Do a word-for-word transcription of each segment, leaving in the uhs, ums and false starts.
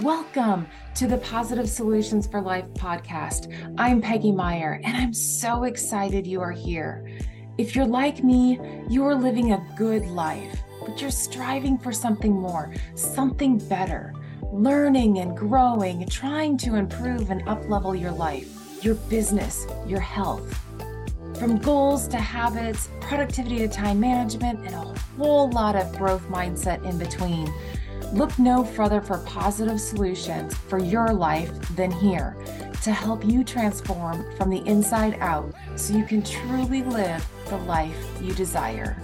Welcome to the Positive Solutions for Life podcast. I'm Peggy Meyer, and I'm so excited you are here. If you're like me, you are living a good life, but you're striving for something more, something better, learning and growing, trying to improve and up-level your life, your business, your health. From goals to habits, productivity to time management, and a whole lot of growth mindset in between. Look no further for positive solutions for your life than here to help you transform from the inside out so you can truly live the life you desire.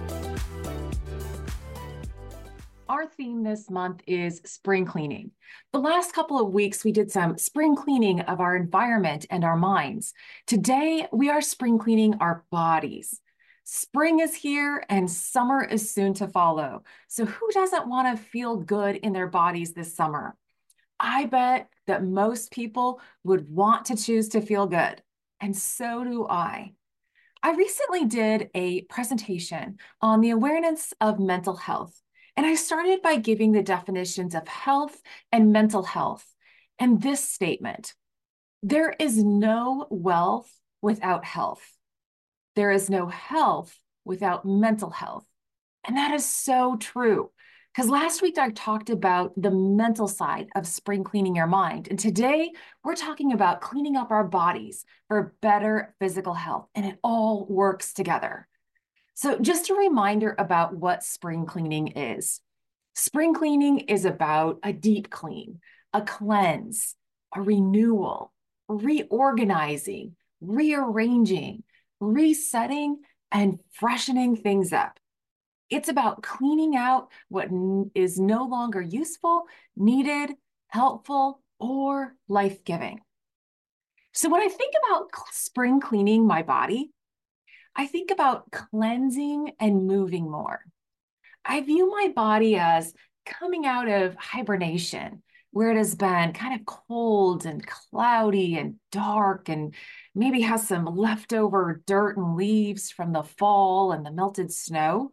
Our theme this month is spring cleaning. The last couple of weeks, we did some spring cleaning of our environment and our minds. Today, we are spring cleaning our bodies. Spring is here and summer is soon to follow. So who doesn't want to feel good in their bodies this summer? I bet that most people would want to choose to feel good. And so do I. I recently did a presentation on the awareness of mental health. And I started by giving the definitions of health and mental health. And this statement: there is no wealth without health. There is no health without mental health. And that is so true. Because last week I talked about the mental side of spring cleaning your mind. And today we're talking about cleaning up our bodies for better physical health. And it all works together. So just a reminder about what spring cleaning is. Spring cleaning is about a deep clean, a cleanse, a renewal, reorganizing, rearranging, resetting, and freshening things up. It's about cleaning out what is no longer useful, needed, helpful, or life-giving. So when I think about spring cleaning my body, I think about cleansing and moving more. I view my body as coming out of hibernation, where it has been kind of cold and cloudy and dark and maybe has some leftover dirt and leaves from the fall and the melted snow.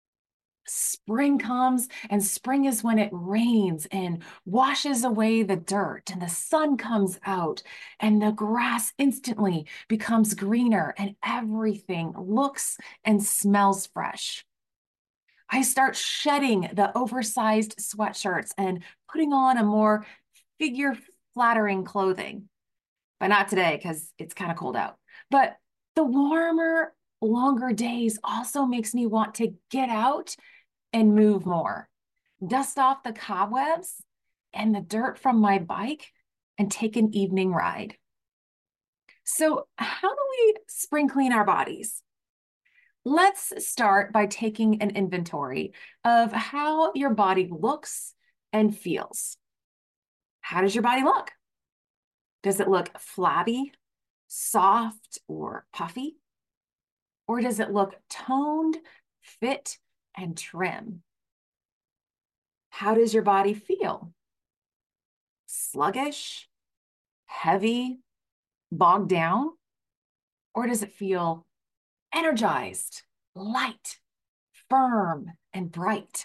Spring comes, and spring is when it rains and washes away the dirt, and the sun comes out, and the grass instantly becomes greener, and everything looks and smells fresh. I start shedding the oversized sweatshirts and putting on a more figure-flattering clothing. But not today, because it's kind of cold out. But the warmer, longer days also makes me want to get out and move more, dust off the cobwebs and the dirt from my bike, and take an evening ride. So how do we spring clean our bodies? Let's start by taking an inventory of how your body looks and feels. How does your body look? Does it look flabby, soft, or puffy? Or does it look toned, fit, and trim? How does your body feel? Sluggish, heavy, bogged down? Or does it feel energized, light, firm, and bright?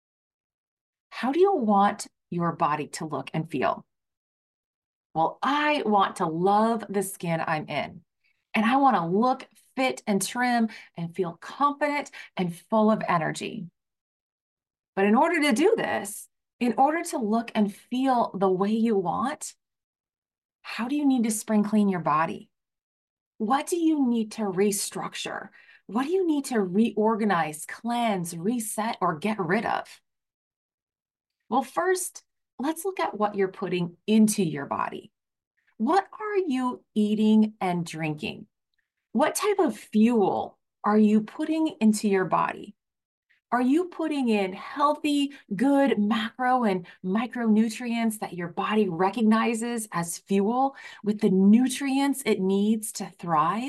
How do you want your body to look and feel? Well, I want to love the skin I'm in, and I want to look fit and trim and feel confident and full of energy. But in order to do this, in order to look and feel the way you want, how do you need to spring clean your body? What do you need to restructure? What do you need to reorganize, cleanse, reset, or get rid of? Well, first, let's look at what you're putting into your body. What are you eating and drinking? What type of fuel are you putting into your body? Are you putting in healthy, good macro and micronutrients that your body recognizes as fuel with the nutrients it needs to thrive?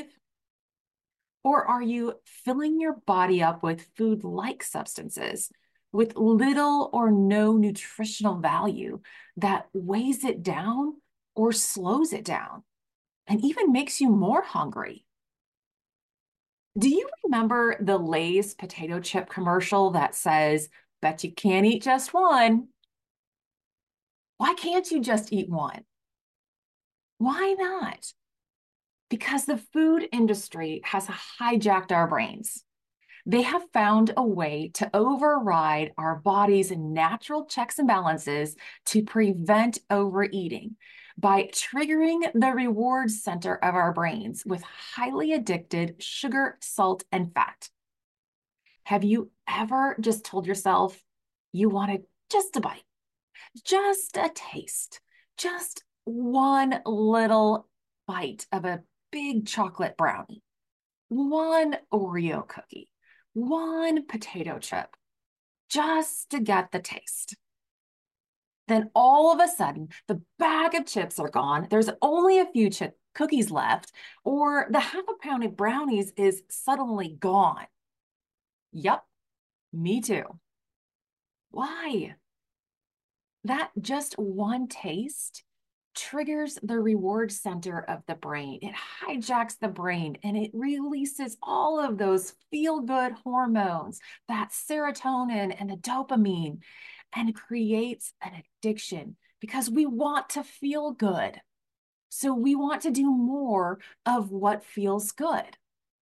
Or are you filling your body up with food-like substances with little or no nutritional value that weighs it down or slows it down and even makes you more hungry? Do you remember the Lay's potato chip commercial that says, "Bet you can't eat just one"? Why can't you just eat one? Why not? Because the food industry has hijacked our brains. They have found a way to override our body's natural checks and balances to prevent overeating by triggering the reward center of our brains with highly addicted sugar, salt, and fat. Have you ever just told yourself you wanted just a bite, just a taste, just one little bite of a big chocolate brownie, one Oreo cookie, one potato chip, just to get the taste? Then all of a sudden, the bag of chips are gone. There's only a few chip cookies left, or the half a pound of brownies is suddenly gone. Yep, me too. Why? That just one taste triggers the reward center of the brain. It hijacks the brain and it releases all of those feel-good hormones, that serotonin and the dopamine, and creates an addiction because we want to feel good. So we want to do more of what feels good.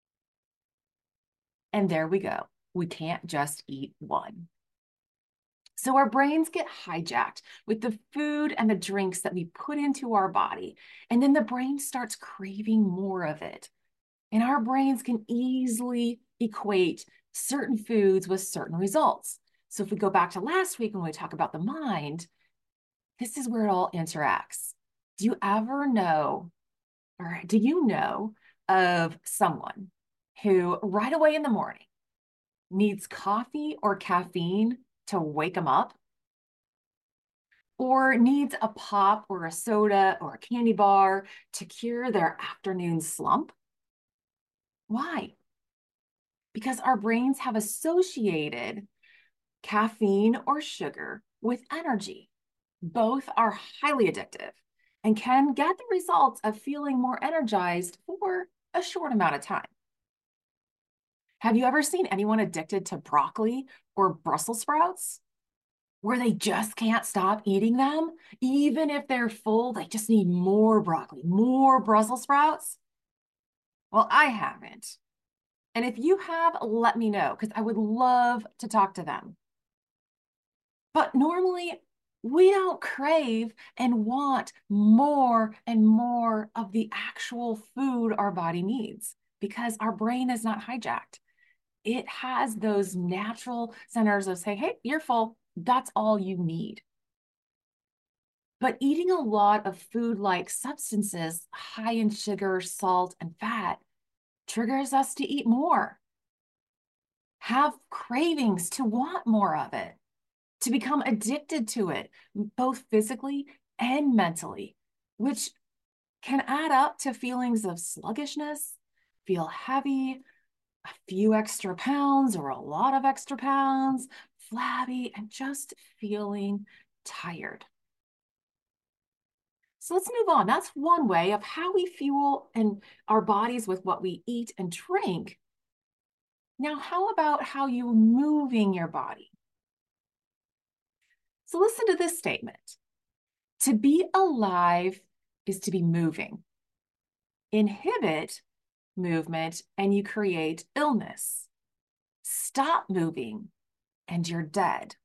And there we go. We can't just eat one. So our brains get hijacked with the food and the drinks that we put into our body. And then the brain starts craving more of it. And our brains can easily equate certain foods with certain results. So if we go back to last week when we talk about the mind, this is where it all interacts. Do you ever know, or do you know of someone who right away in the morning needs coffee or caffeine to wake them up, or needs a pop or a soda or a candy bar to cure their afternoon slump? Why? Because our brains have associated caffeine or sugar with energy. Both are highly addictive and can get the results of feeling more energized for a short amount of time. Have you ever seen anyone addicted to broccoli or Brussels sprouts, where they just can't stop eating them? Even if they're full, they just need more broccoli, more Brussels sprouts? Well, I haven't. And if you have, let me know, because I would love to talk to them. But normally, we don't crave and want more and more of the actual food our body needs because our brain is not hijacked. It has those natural centers of say, hey, you're full. That's all you need. But eating a lot of food-like substances high in sugar, salt, and fat triggers us to eat more, have cravings to want more of it, to become addicted to it, both physically and mentally, which can add up to feelings of sluggishness, feel heavy, a few extra pounds or a lot of extra pounds, flabby, and just feeling tired. So let's move on. That's one way of how we fuel and our bodies with what we eat and drink. Now, how about how you're moving your body? So listen to this statement. To be alive is to be moving. Inhibit movement and you create illness. Stop moving and you're dead.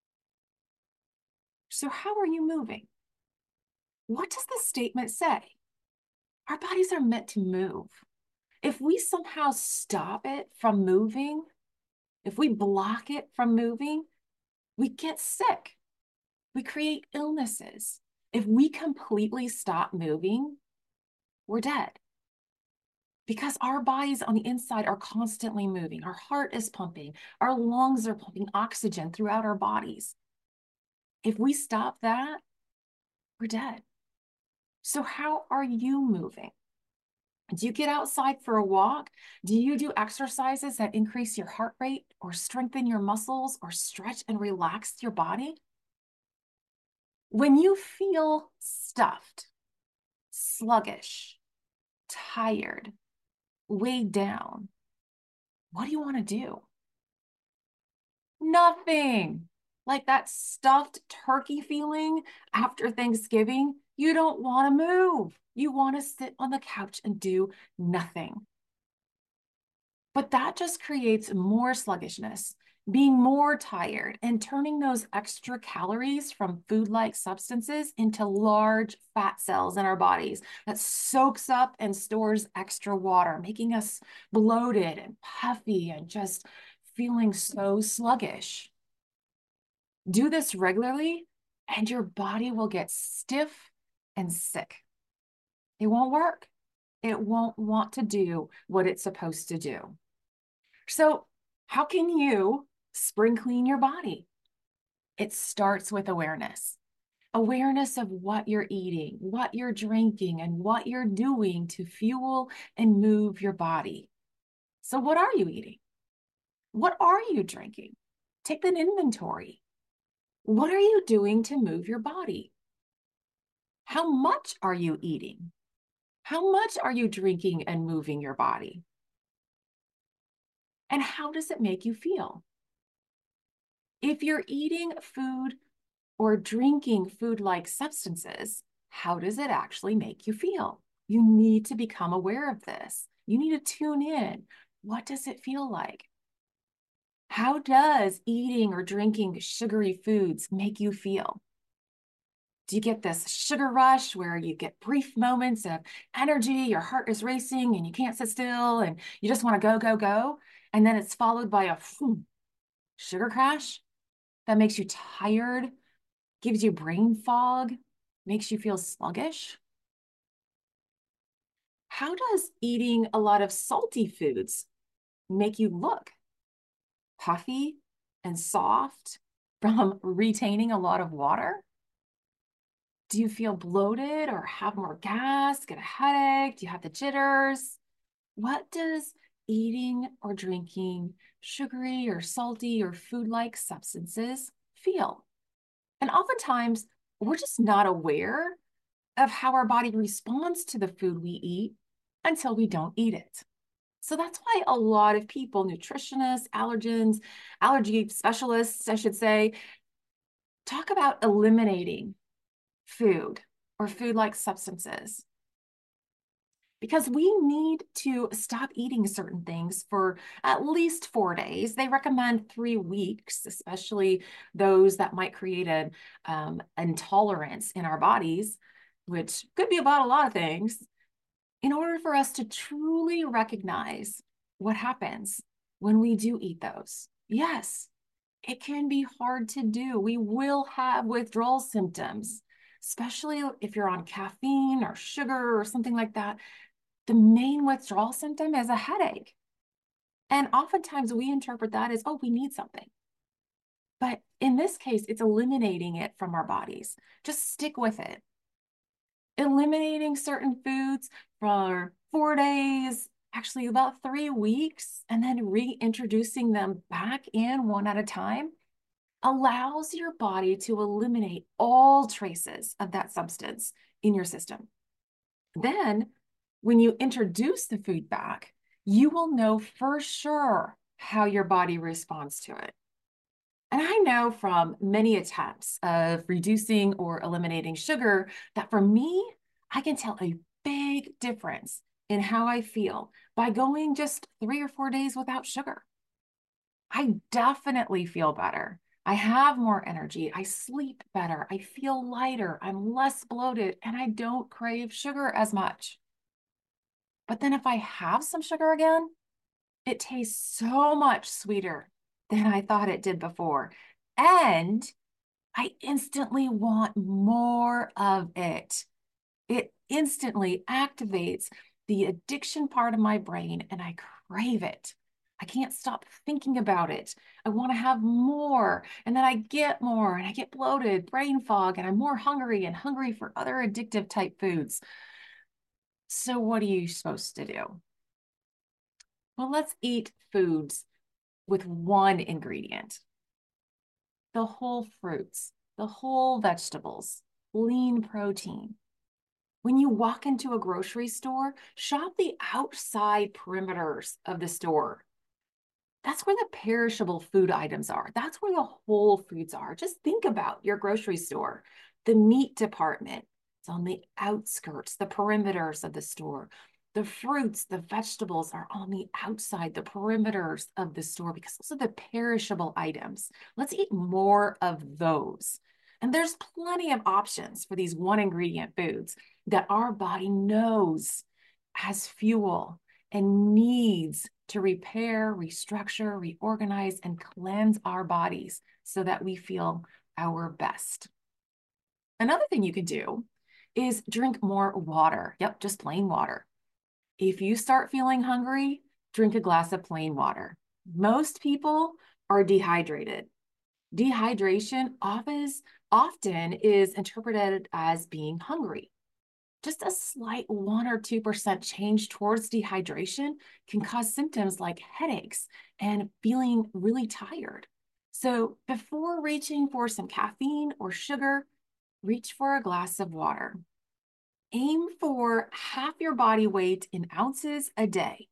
So how are you moving? What does this statement say? Our bodies are meant to move. If we somehow stop it from moving, if we block it from moving, we get sick. We create illnesses. If we completely stop moving, we're dead. Because our bodies on the inside are constantly moving. Our heart is pumping. Our lungs are pumping oxygen throughout our bodies. If we stop that, we're dead. So how are you moving? Do you get outside for a walk? Do you do exercises that increase your heart rate or strengthen your muscles or stretch and relax your body? When you feel stuffed, sluggish, tired, weighed down, what do you want to do? Nothing. Like that stuffed turkey feeling after Thanksgiving. You don't want to move. You want to sit on the couch and do nothing. But that just creates more sluggishness, being more tired, and turning those extra calories from food-like substances into large fat cells in our bodies that soaks up and stores extra water, making us bloated and puffy and just feeling so sluggish. Do this regularly, and your body will get stiff and sick. It won't work. It won't want to do what it's supposed to do. So, how can you spring clean your body? It starts with awareness. Awareness of what you're eating, what you're drinking, and what you're doing to fuel and move your body. So, what are you eating? What are you drinking? Take an inventory. What are you doing to move your body? How much are you eating? How much are you drinking and moving your body? And how does it make you feel? If you're eating food or drinking food-like substances, how does it actually make you feel? You need to become aware of this. You need to tune in. What does it feel like? How does eating or drinking sugary foods make you feel? Do you get this sugar rush where you get brief moments of energy, your heart is racing and you can't sit still and you just want to go, go, go? And then it's followed by a whew, sugar crash that makes you tired, gives you brain fog, makes you feel sluggish? How does eating a lot of salty foods make you look? Puffy and soft from retaining a lot of water? Do you feel bloated or have more gas, get a headache? Do you have the jitters? What does eating or drinking sugary or salty or food-like substances feel? And oftentimes, we're just not aware of how our body responds to the food we eat until we don't eat it. So that's why a lot of people, nutritionists, allergens, allergy specialists, I should say, talk about eliminating food or food-like substances because we need to stop eating certain things for at least four days. They recommend three weeks, especially those that might create an um, intolerance in our bodies, which could be about a lot of things, in order for us to truly recognize what happens when we do eat those. Yes, it can be hard to do. We will have withdrawal symptoms, especially if you're on caffeine or sugar or something like that. The main withdrawal symptom is a headache. And oftentimes we interpret that as, oh, we need something. But in this case, it's eliminating it from our bodies. Just stick with it. Eliminating certain foods for four days, actually about three weeks, and then reintroducing them back in one at a time allows your body to eliminate all traces of that substance in your system. Then, when you introduce the food back, you will know for sure how your body responds to it. And I know from many attempts of reducing or eliminating sugar that for me, I can tell a big difference in how I feel by going just three or four days without sugar. I definitely feel better. I have more energy. I sleep better. I feel lighter. I'm less bloated, and I don't crave sugar as much. But then if I have some sugar again, it tastes so much sweeter than I thought it did before. And I instantly want more of it. It instantly activates the addiction part of my brain and I crave it. I can't stop thinking about it. I want to have more. And then I get more and I get bloated, brain fog, and I'm more hungry and hungry for other addictive type foods. So, what are you supposed to do? Well, let's eat foods with one ingredient: the whole fruits, the whole vegetables, lean protein. When you walk into a grocery store, shop the outside perimeters of the store. That's where the perishable food items are. That's where the whole foods are. Just think about your grocery store. The meat department, it's on the outskirts, the perimeters of the store. The fruits, the vegetables are on the outside, the perimeters of the store, because those are the perishable items. Let's eat more of those. And there's plenty of options for these one ingredient foods that our body knows as fuel and needs to repair, restructure, reorganize, and cleanse our bodies so that we feel our best. Another thing you can do is drink more water. Yep, just plain water. If you start feeling hungry, drink a glass of plain water. Most people are dehydrated. Dehydration often, often is interpreted as being hungry. Just a slight one or two percent change towards dehydration can cause symptoms like headaches and feeling really tired. So before reaching for some caffeine or sugar, reach for a glass of water. Aim for half your body weight in ounces a day.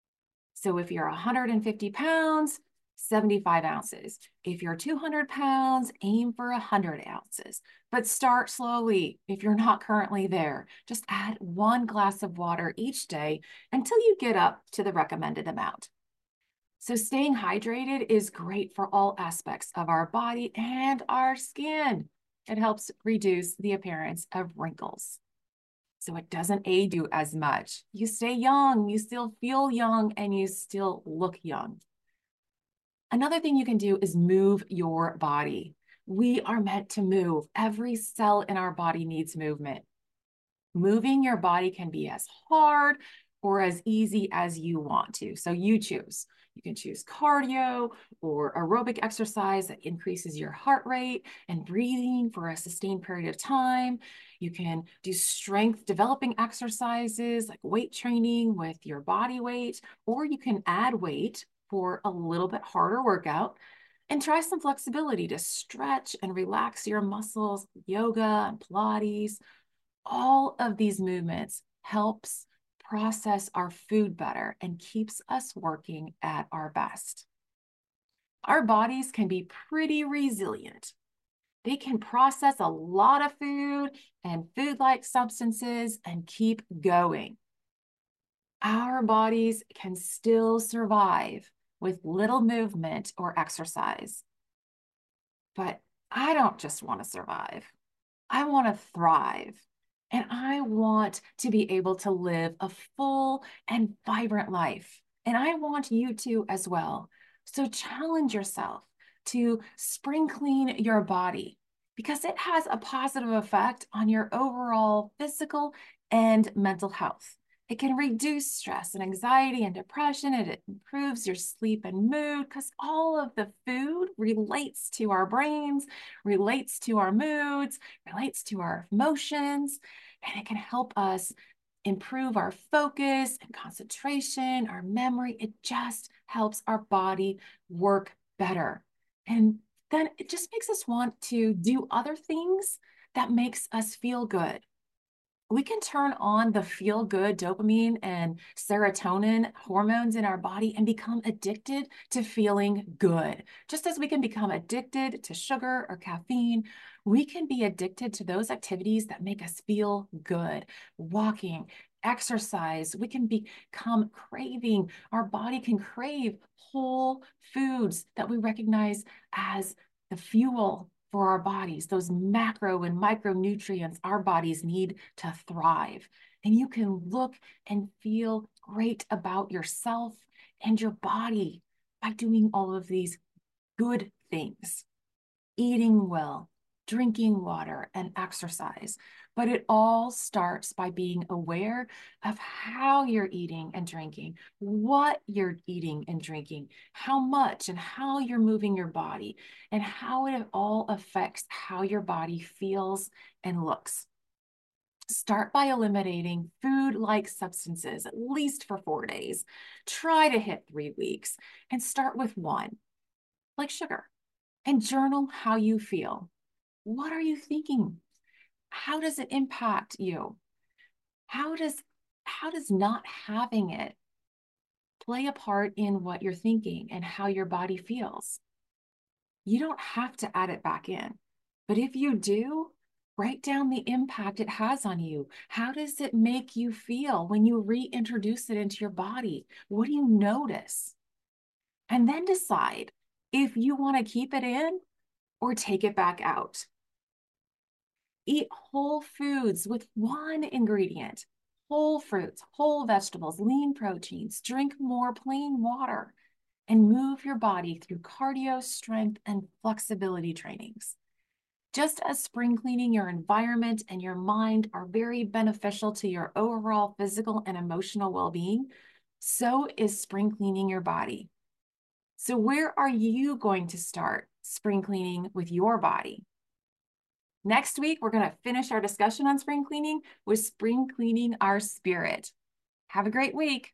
So if you're one hundred fifty pounds, seventy-five ounces. If you're two hundred pounds, aim for one hundred ounces. But start slowly if you're not currently there. Just add one glass of water each day until you get up to the recommended amount. So staying hydrated is great for all aspects of our body and our skin. It helps reduce the appearance of wrinkles. So it doesn't aid you as much. You stay young, you still feel young, and you still look young. Another thing you can do is move your body. We are meant to move. Every cell in our body needs movement. Moving your body can be as hard or as easy as you want to. So you choose. You can choose cardio or aerobic exercise that increases your heart rate and breathing for a sustained period of time. You can do strength developing exercises like weight training with your body weight, or you can add weight for a little bit harder workout and try some flexibility to stretch and relax your muscles, yoga and Pilates. All of these movements helps process our food better and keeps us working at our best. Our bodies can be pretty resilient. They can process a lot of food and food-like substances and keep going. Our bodies can still survive with little movement or exercise. But I don't just want to survive. I want to thrive. And I want to be able to live a full and vibrant life. And I want you to as well. So challenge yourself to spring clean your body because it has a positive effect on your overall physical and mental health. It can reduce stress and anxiety and depression. And it improves your sleep and mood because all of the food relates to our brains, relates to our moods, relates to our emotions, and it can help us improve our focus and concentration, our memory. It just helps our body work better. And then it just makes us want to do other things that makes us feel good. We can turn on the feel-good dopamine and serotonin hormones in our body and become addicted to feeling good. Just as we can become addicted to sugar or caffeine, we can be addicted to those activities that make us feel good. Walking, exercise, we can become craving. Our body can crave whole foods that we recognize as the fuel for our bodies, those macro and micronutrients our bodies need to thrive. And you can look and feel great about yourself and your body by doing all of these good things, eating well, drinking water, and exercise. But it all starts by being aware of how you're eating and drinking, what you're eating and drinking, how much and how you're moving your body, and how it all affects how your body feels and looks. Start by eliminating food-like substances, at least for four days. Try to hit three weeks and start with one, like sugar, and journal how you feel. What are you thinking? How does it impact you? How does, how does not having it play a part in what you're thinking and how your body feels. You don't have to add it back in, but if you do, write down the impact it has on you. How does it make you feel when you reintroduce it into your body? What do you notice? And then decide if you want to keep it in or take it back out. Eat whole foods with one ingredient, whole fruits, whole vegetables, lean proteins, drink more plain water, and move your body through cardio, strength, and flexibility trainings. Just as spring cleaning your environment and your mind are very beneficial to your overall physical and emotional well-being, so is spring cleaning your body. So where are you going to start spring cleaning with your body? Next week, we're going to finish our discussion on spring cleaning with spring cleaning our spirit. Have a great week.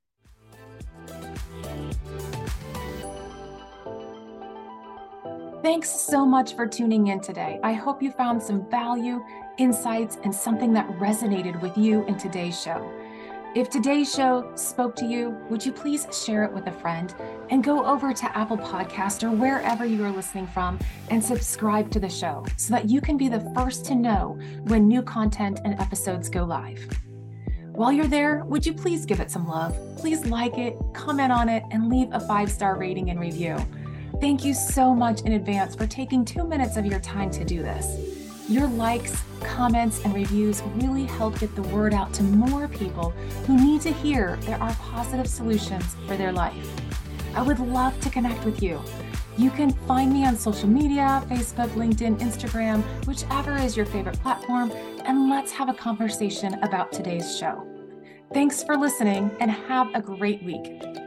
Thanks so much for tuning in today. I hope you found some value, insights, and something that resonated with you in today's show. If today's show spoke to you, would you please share it with a friend and go over to Apple Podcast or wherever you are listening from and subscribe to the show so that you can be the first to know when new content and episodes go live. While you're there, would you please give it some love? Please like it, comment on it, and leave a five-star rating and review. Thank you so much in advance for taking two minutes of your time to do this. Your likes, comments, and reviews really help get the word out to more people who need to hear there are positive solutions for their life. I would love to connect with you. You can find me on social media, Facebook, LinkedIn, Instagram, whichever is your favorite platform, and let's have a conversation about today's show. Thanks for listening and have a great week.